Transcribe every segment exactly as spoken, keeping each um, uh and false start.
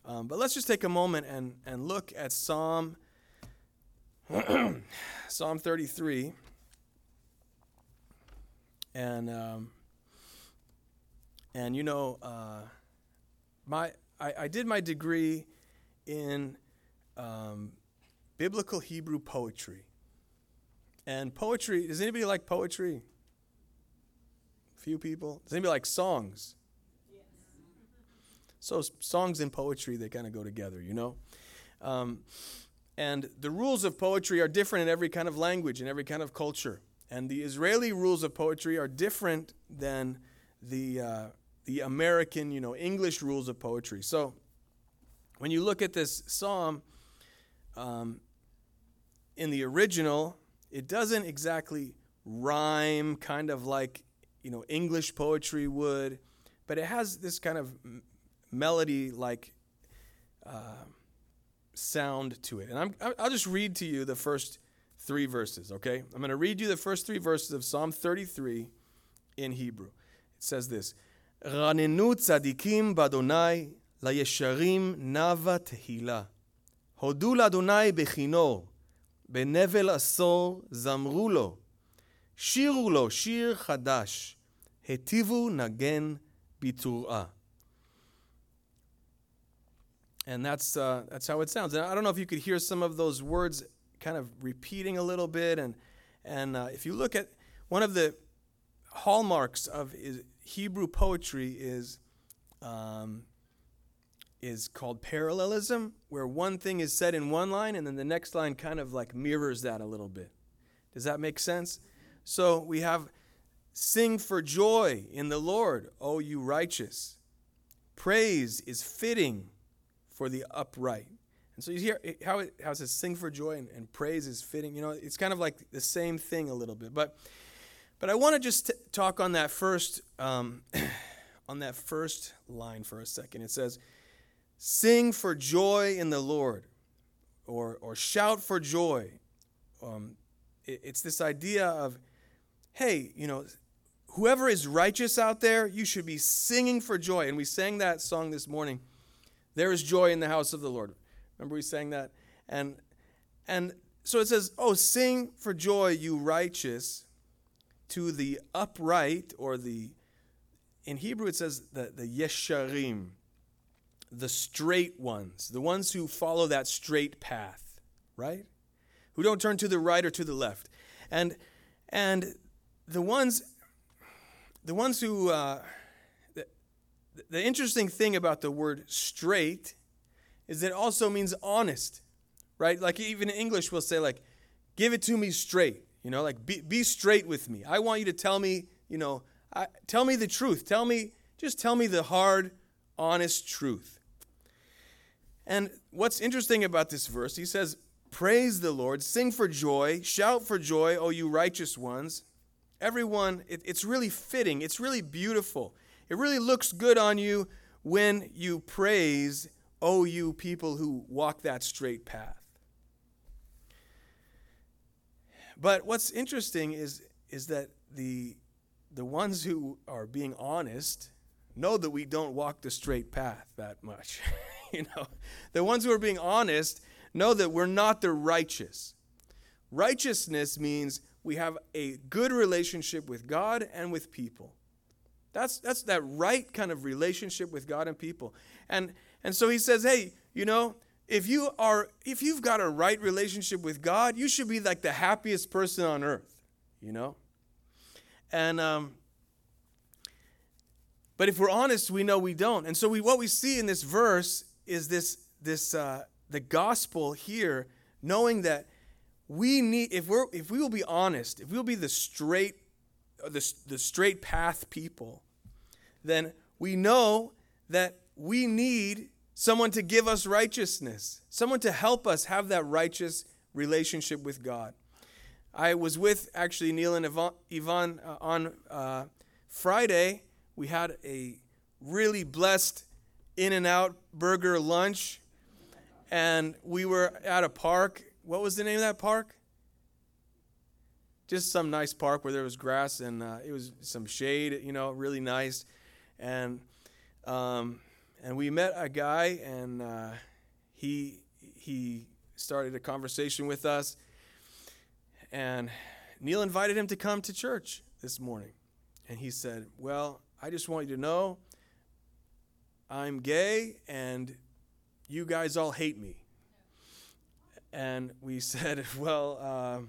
Um, but let's just take a moment and, and look at Psalm Psalm thirty-three. And um, and you know, uh, my I, I did my degree in um, biblical Hebrew poetry. And poetry, does anybody like poetry? Few people. Does anybody like songs? Yes. So songs and poetry, they kind of go together, you know? Um, and the rules of poetry are different in every kind of language, in every kind of culture. And the Israeli rules of poetry are different than the uh, the American, you know, English rules of poetry. So when you look at this psalm, um, in the original, it doesn't exactly rhyme, kind of like, you know, English poetry would, but it has this kind of m- melody-like uh, sound to it. And I'm, I'll just read to you the first three verses, okay? I'm going to read you the first three verses of Psalm thirty-three in Hebrew. It says this, Ranenu tzadikim b'Adonai, layesharim nava tehila. Hodu l'Adonai bechinor, benevel asor zamru lo. Shiru lo shir chadash, hetivu nagen bitur'a. And that's uh, that's how it sounds. And I don't know if you could hear some of those words kind of repeating a little bit. And and uh, if you look at one of the hallmarks of is Hebrew poetry is um, is called parallelism, where one thing is said in one line and then the next line kind of like mirrors that a little bit. Does that make sense? So we have, sing for joy in the Lord, O you righteous. Praise is fitting for the upright. And so you hear how it, how it says sing for joy and, and praise is fitting. You know, it's kind of like the same thing a little bit. But but I want to just t- talk on that first um, on that first line for a second. It says, sing for joy in the Lord, or or shout for joy. Um, it, it's this idea of, hey, you know, whoever is righteous out there, you should be singing for joy. And we sang that song this morning. There is joy in the house of the Lord. Remember we sang that? And and so it says, oh, sing for joy, you righteous, to the upright, or the, in Hebrew it says the, the yesharim, the straight ones, the ones who follow that straight path, right? Who don't turn to the right or to the left. And and the ones, the ones who, uh, the, the interesting thing about the word straight is that it also means honest, right? Like even in English we'll say like, give it to me straight, you know, like be, be straight with me. I want you to tell me, you know, I, tell me the truth. Tell me, just tell me the hard, honest truth. And what's interesting about this verse, he says, praise the Lord, sing for joy, shout for joy, O you righteous ones. Everyone, it, it's really fitting. It's really beautiful. It really looks good on you when you praise, O you people who walk that straight path. But what's interesting is, is that the, the ones who are being honest know that we don't walk the straight path that much. You know, the ones who are being honest know that we're not the righteous. Righteousness means we have a good relationship with God and with people. That's that's that right kind of relationship with God and people. And and so he says, hey, you know, if you are if you've got a right relationship with God, you should be like the happiest person on earth, you know? And um but if we're honest, we know we don't. And so we what we see in this verse is this this uh, the gospel here, knowing that we need, if we're if we will be honest, if we will be the straight the, the straight path people, then we know that we need someone to give us righteousness, someone to help us have that righteous relationship with God. I was with actually Neil and Yvonne, Yvonne uh, on uh, Friday. We had a really blessed In-N-Out burger lunch, and we were at a park. What was the name of that park? Just some nice park where there was grass and uh, it was some shade, you know, really nice. And um, and we met a guy, and uh, he he started a conversation with us, and Neil invited him to come to church this morning. And he said, well, I just want you to know I'm gay, and you guys all hate me. And we said, well, um,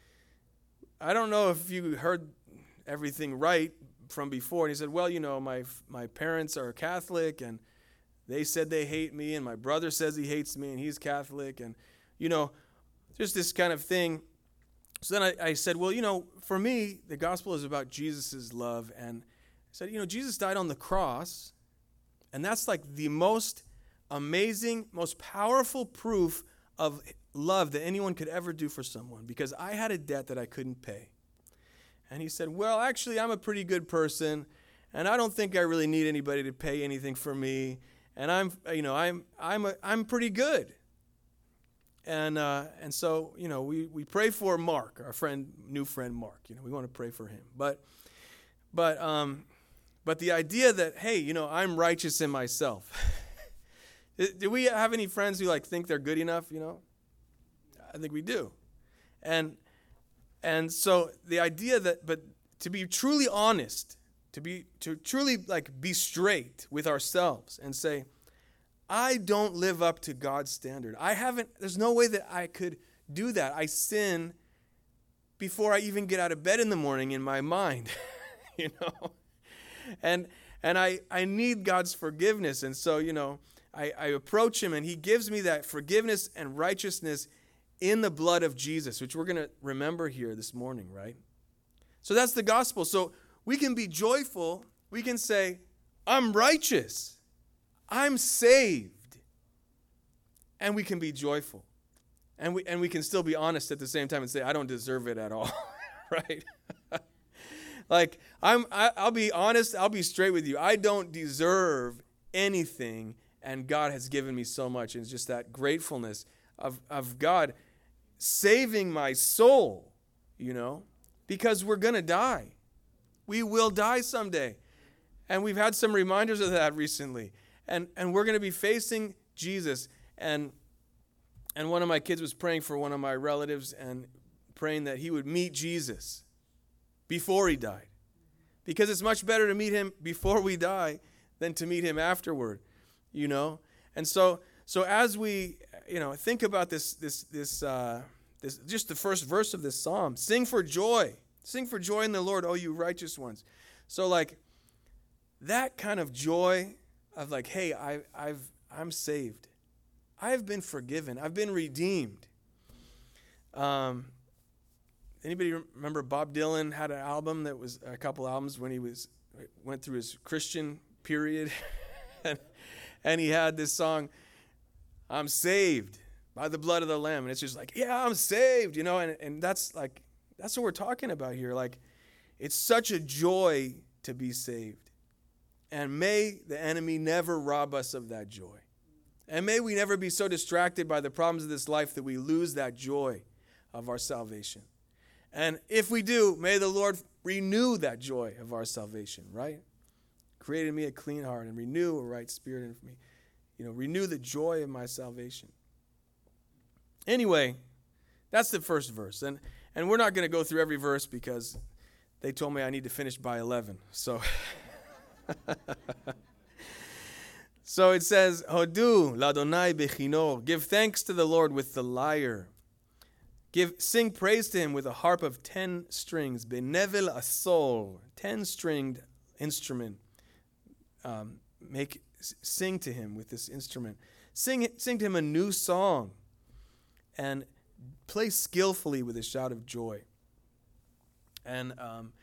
I don't know if you heard everything right from before. And he said, well, you know, my my parents are Catholic, and they said they hate me, and my brother says he hates me, and he's Catholic, and, you know, just this kind of thing. So then I, I said, well, you know, for me, the gospel is about Jesus' love. And I said, you know, Jesus died on the cross, and that's like the most amazing, most powerful proof of love that anyone could ever do for someone, because I had a debt that I couldn't pay. And he said, well, actually, I'm a pretty good person, and I don't think I really need anybody to pay anything for me, and I'm, you know, I'm, I'm, a, I'm pretty good. And uh, and so, you know, we, we pray for Mark, our friend, new friend Mark. You know, we want to pray for him. But, but, um, but the idea that, hey, you know, I'm righteous in myself. Do we have any friends who like think they're good enough? You know, I think we do. And and so the idea that, but to be truly honest, to be to truly like be straight with ourselves and say, I don't live up to God's standard. I haven't, there's no way that I could do that. I sin before I even get out of bed in the morning in my mind, you know. And and I, I need God's forgiveness. And so, you know, I, I approach him, and he gives me that forgiveness and righteousness in the blood of Jesus, which we're going to remember here this morning, right? So that's the gospel. So we can be joyful. We can say, I'm righteous. I'm saved. And we can be joyful. And we and we can still be honest at the same time and say, I don't deserve it at all. Right? Like, I'm, I, I'll be honest. I'll be straight with you. I don't deserve anything, and God has given me so much. And it's just that gratefulness of, of God saving my soul, you know, because we're going to die. We will die someday. And we've had some reminders of that recently. And and we're going to be facing Jesus. And and one of my kids was praying for one of my relatives and praying that he would meet Jesus before he died. Because it's much better to meet him before we die than to meet him afterward, you know. And so so as we, you know, think about this this this uh, this just the first verse of this psalm, sing for joy. Sing for joy in the Lord, O you righteous ones. So like that kind of joy of like, hey, I, I've, I'm saved. I've been forgiven. I've been redeemed. Um, anybody remember Bob Dylan had an album that was a couple albums when he was went through his Christian period, and, and he had this song, I'm saved by the blood of the Lamb, and it's just like, yeah, I'm saved, you know, and and that's like that's what we're talking about here. Like, it's such a joy to be saved. And may the enemy never rob us of that joy. And may we never be so distracted by the problems of this life that we lose that joy of our salvation. And if we do, may the Lord renew that joy of our salvation, right? Create in me a clean heart and renew a right spirit in me. You know, renew the joy of my salvation. Anyway, that's the first verse. And and we're not going to go through every verse because they told me I need to finish by eleven. So So it says, Hodu l'Adonai bechinor. Give thanks to the Lord with the lyre. Give, sing praise to him with a harp of ten strings. Benevel asol, ten-stringed instrument. Um, make sing to him with this instrument. Sing, sing to him a new song, and play skillfully with a shout of joy. And um,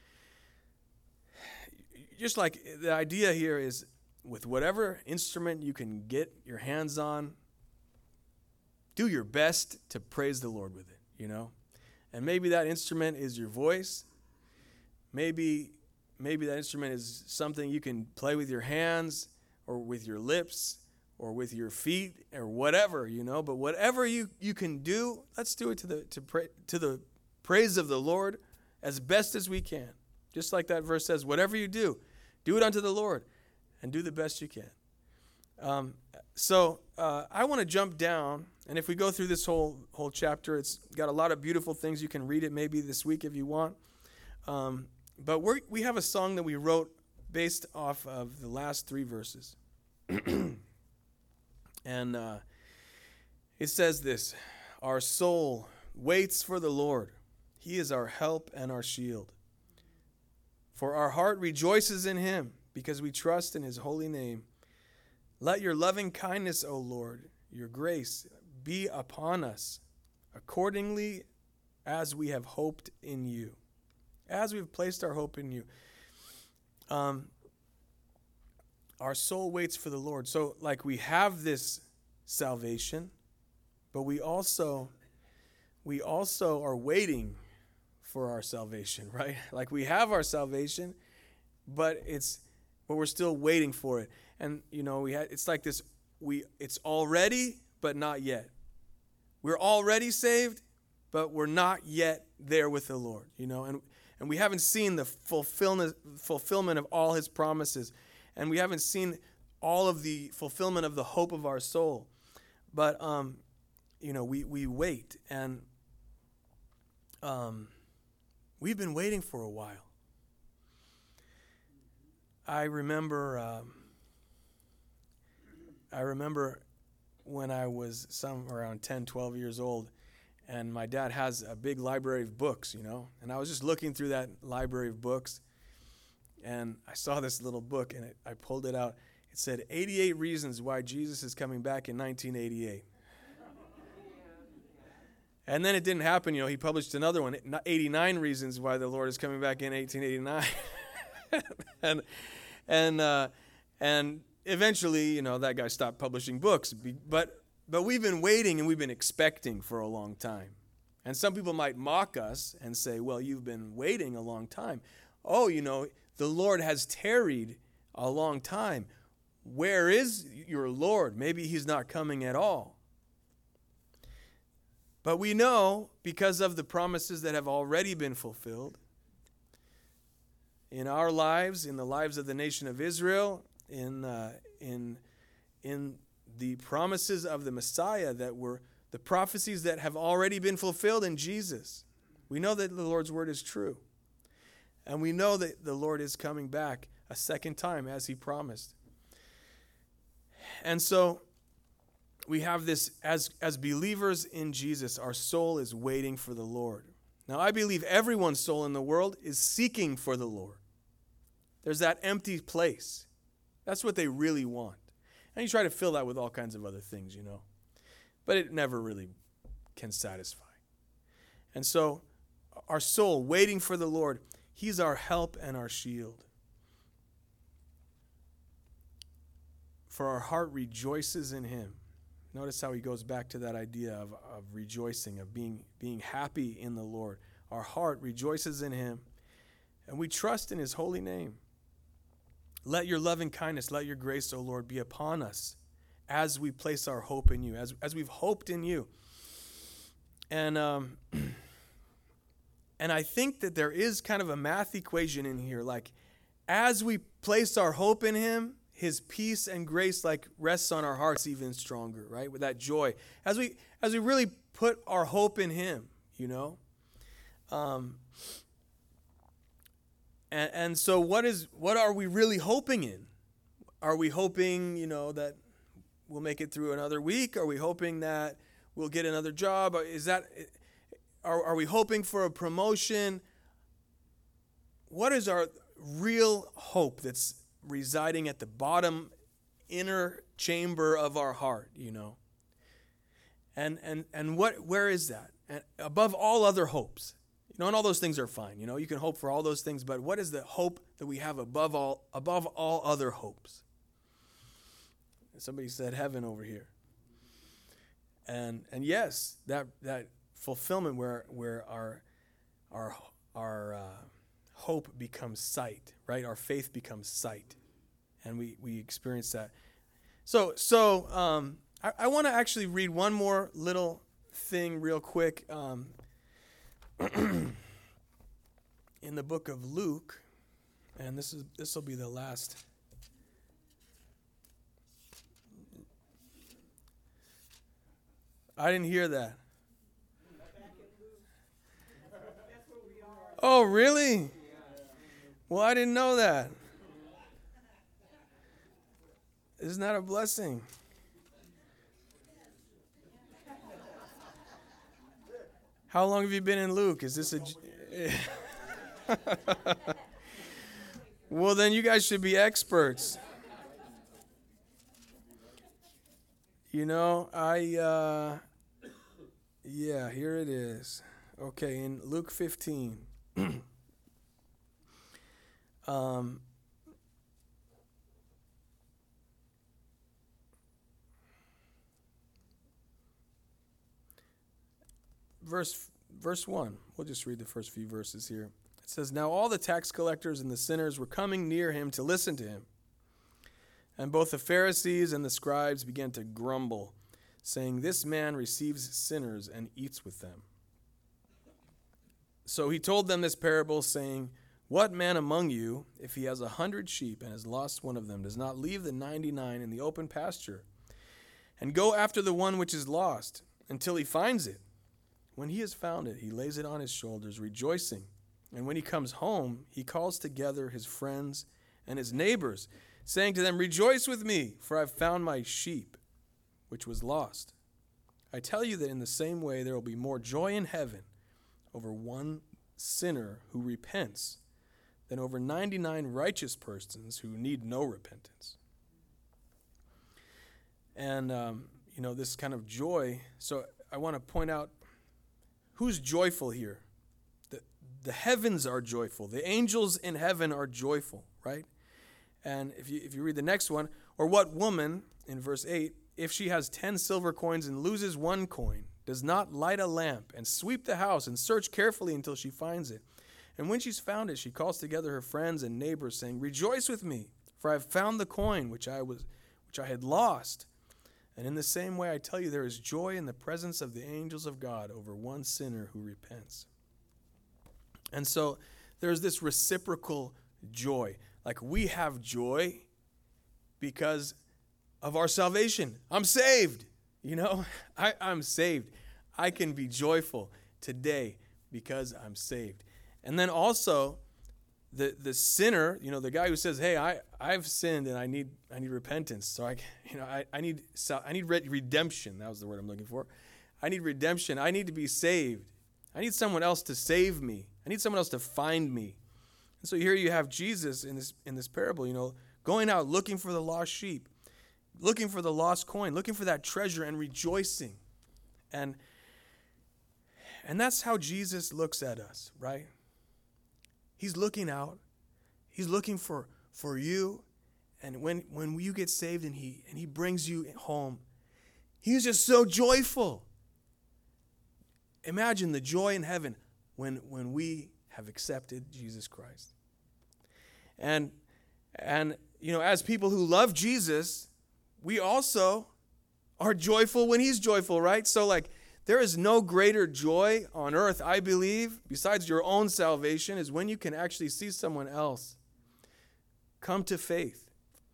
just like the idea here is, with whatever instrument you can get your hands on, do your best to praise the Lord with it, you know? And maybe that instrument is your voice. Maybe maybe that instrument is something you can play with your hands or with your lips or with your feet or whatever, you know? But whatever you, you can do, let's do it to the to pra- to the praise of the Lord as best as we can. Just like that verse says, whatever you do, do it unto the Lord. And do the best you can. Um, so uh, I want to jump down, and if we go through this whole whole chapter, it's got a lot of beautiful things. You can read it maybe this week if you want. Um, but we we have a song that we wrote based off of the last three verses. And uh, it says this: our soul waits for the Lord. He is our help and our shield. For our heart rejoices in him, because we trust in his holy name. Let your loving kindness, O Lord, your grace, be upon us, accordingly as we have hoped in you. As we've placed our hope in you. Um, our soul waits for the Lord. So, like, we have this salvation, but we also, we also are waiting for our salvation, right? Like, we have our salvation, but it's, but we're still waiting for it. And, you know, we had, it's like this, we, it's already, but not yet. We're already saved, but we're not yet there with the Lord, you know, and, and we haven't seen the fulfillment, fulfillment of all his promises, and we haven't seen all of the fulfillment of the hope of our soul. But, um, you know, we, we wait, and um, we've been waiting for a while. I remember, um, I remember when I was some around ten, twelve years old, and my dad has a big library of books, you know, and I was just looking through that library of books, and I saw this little book, and it, I pulled it out. It said, eighty-eight Reasons Why Jesus is Coming Back in nineteen eighty-eight. And then it didn't happen, you know, he published another one, eighty-nine Reasons Why the Lord is Coming Back in eighteen eighty-nine. and and uh, and eventually, you know, that guy stopped publishing books. But but we've been waiting and we've been expecting for a long time. And some people might mock us and say, well, you've been waiting a long time. Oh, you know, the Lord has tarried a long time. Where is your Lord? Maybe he's not coming at all. But we know, because of the promises that have already been fulfilled in our lives, in the lives of the nation of Israel, in uh, in in the promises of the Messiah, that were the prophecies that have already been fulfilled in Jesus. We know that the Lord's word is true. And we know that the Lord is coming back a second time, as he promised. And so we have this, as, as believers in Jesus, our soul is waiting for the Lord. Now, I believe everyone's soul in the world is seeking for the Lord. There's that empty place. That's what they really want. And you try to fill that with all kinds of other things, you know. But it never really can satisfy. And so our soul waiting for the Lord, he's our help and our shield. For our heart rejoices in him. Notice how he goes back to that idea of, of rejoicing, of being, being happy in the Lord. Our heart rejoices in him, and we trust in his holy name. Let your loving kindness, let your grace, O Lord, be upon us as we place our hope in you, as, as we've hoped in you. And um, and I think that there is kind of a math equation in here, like as we place our hope in him, his peace and grace like rests on our hearts even stronger, right? With that joy. As we as we really put our hope in him, you know? Um And, and so what is what are we really hoping in? Are we hoping, you know, that we'll make it through another week? Are we hoping that we'll get another job? Is that are, are we hoping for a promotion? What is our real hope that's residing at the bottom inner chamber of our heart, you know? And and and what where is that? And above all other hopes. You know, and all those things are fine. You know, you can hope for all those things, but what is the hope that we have above all above all other hopes? Somebody said heaven over here. And and yes, that that fulfillment where where our our our uh, hope becomes sight, right? Our faith becomes sight, and we we experience that. So so um, I, I want to actually read one more little thing real quick. Um, in the book of Luke, and this is this will be the last I didn't hear that. Oh, really? Well, I didn't know that. Isn't that a blessing? How long have you been in Luke? Is this a... Well, then you guys should be experts. You know, I... Uh, yeah, here it is. Okay, in Luke fifteen. um... Verse verse one. We'll just read the first few verses here. It says, "Now all the tax collectors and the sinners were coming near him to listen to him. And both the Pharisees and the scribes began to grumble, saying, 'This man receives sinners and eats with them.' So he told them this parable, saying, 'What man among you, if he has a hundred sheep and has lost one of them, does not leave the ninety-nine in the open pasture and go after the one which is lost until he finds it? When he has found it, he lays it on his shoulders, rejoicing. And when he comes home, he calls together his friends and his neighbors, saying to them, Rejoice with me, for I have found my sheep, which was lost. I tell you that in the same way there will be more joy in heaven over one sinner who repents than over ninety-nine righteous persons who need no repentance.'" And, um, you know, this kind of joy, so I want to point out, who's joyful here? The, the heavens are joyful. The angels in heaven are joyful, right? And if you if you read the next one, or what woman, in verse eight, if she has ten silver coins and loses one coin, does not light a lamp and sweep the house and search carefully until she finds it? And when she's found it, she calls together her friends and neighbors, saying, Rejoice with me, for I have found the coin which I was which I had lost. And in the same way, I tell you, there is joy in the presence of the angels of God over one sinner who repents. And so there's this reciprocal joy. Like, we have joy because of our salvation. I'm saved. You know, I, I'm saved. I can be joyful today because I'm saved. And then also, the the sinner, you know, the guy who says, "Hey, I I've sinned and I need I need repentance. So I, you know, I I need I need redemption." That was the word I'm looking for. I need redemption. I need to be saved. I need someone else to save me. I need someone else to find me. And so here you have Jesus in this in this parable, you know, going out looking for the lost sheep, looking for the lost coin, looking for that treasure and rejoicing. And and that's how Jesus looks at us, right? He's looking out. He's looking for, for you. And when, when you get saved and he and he brings you home, he's just so joyful. Imagine the joy in heaven when, when we have accepted Jesus Christ. And and you know, as people who love Jesus, we also are joyful when he's joyful, right? So like, there is no greater joy on earth, I believe, besides your own salvation, is when you can actually see someone else come to faith.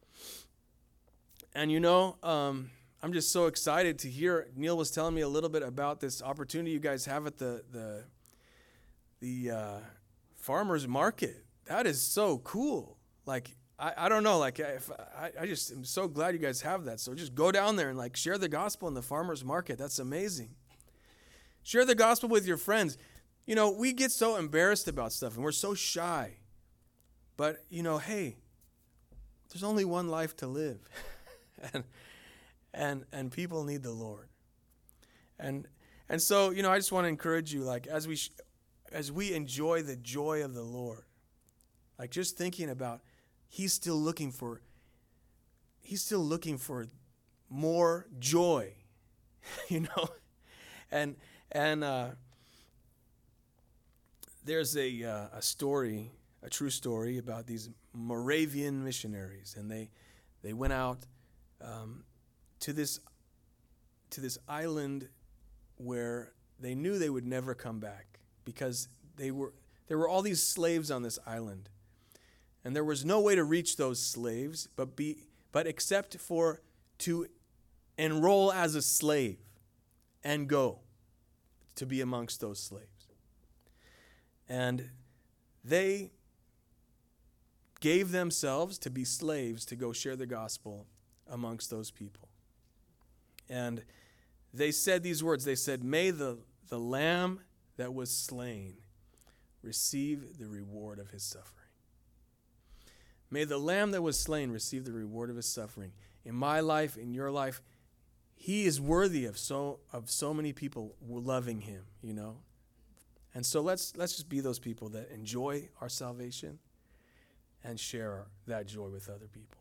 And you know, um, I'm just so excited to hear. Neil was telling me a little bit about this opportunity you guys have at the the the uh, farmers market. That is so cool. Like, I, I don't know, like if I, I just am so glad you guys have that. So just go down there and like share the gospel in the farmers market. That's amazing. Share the gospel with your friends. You know, we get so embarrassed about stuff and we're so shy. But, you know, hey, there's only one life to live. and and and people need the Lord. And and so, you know, I just want to encourage you, like, as we sh- as we enjoy the joy of the Lord, like just thinking about he's still looking for he's still looking for more joy, you know? And And uh, there's a uh, a story, a true story about these Moravian missionaries, and they they went out um, to this to this island where they knew they would never come back because they were there were all these slaves on this island, and there was no way to reach those slaves but be but except for to enroll as a slave. and go to be amongst those slaves. And they gave themselves to be slaves to go share the gospel amongst those people. And they said these words. They said, may the, the lamb that was slain receive the reward of his suffering. May the lamb that was slain receive the reward of his suffering. In my life, in your life, he is worthy of so of so many people loving him, you know. And so let's let's just be those people that enjoy our salvation and share that joy with other people.